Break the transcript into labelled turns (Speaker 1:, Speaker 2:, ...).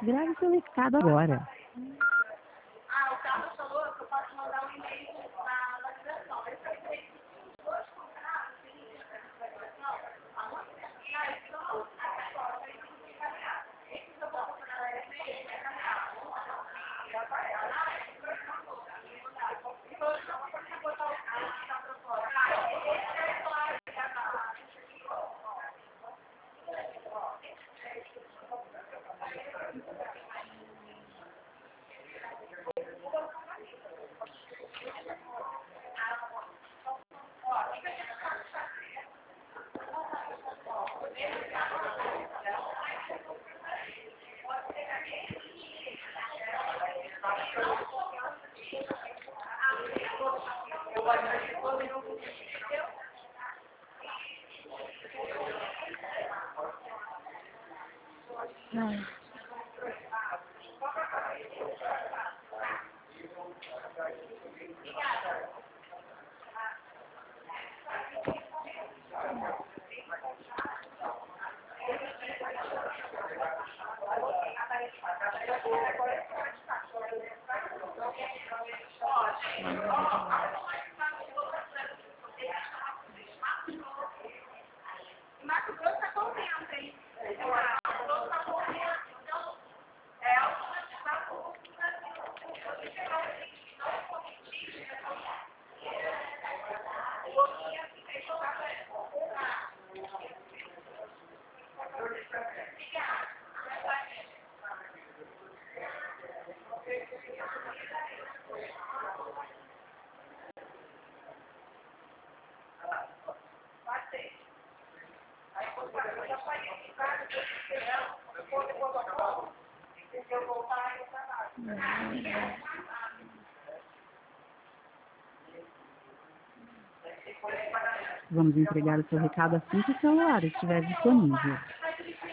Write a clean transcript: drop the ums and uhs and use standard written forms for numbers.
Speaker 1: Grave seu recado agora.
Speaker 2: O Carlos falou que eu posso mandar um e-mail na validação. Esse é o e-mail dos dois contratos que a gente tem na validação. A moça que então, esses eu vou comprar e-mail e encaminhar. Já vai. Então, eu já vou botar o carro que está para fora.
Speaker 1: Vamos entregar o seu recado assim que o celular estiver disponível.